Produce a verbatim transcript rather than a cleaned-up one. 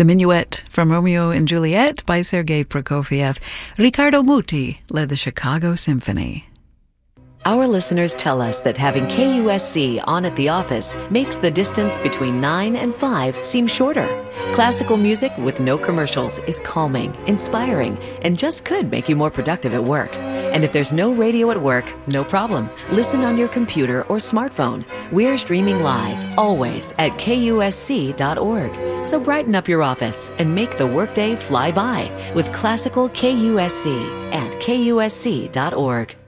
The Minuet from Romeo and Juliet by Sergei Prokofiev. Riccardo Muti led the Chicago Symphony. Our listeners tell us that having K U S C on at the office makes the distance between nine and five seem shorter. Classical music with no commercials is calming, inspiring, and just could make you more productive at work. And if there's no radio at work, no problem. Listen on your computer or smartphone. We're streaming live, always, at K U S C dot org. So brighten up your office and make the workday fly by with classical K U S C at K U S C dot org.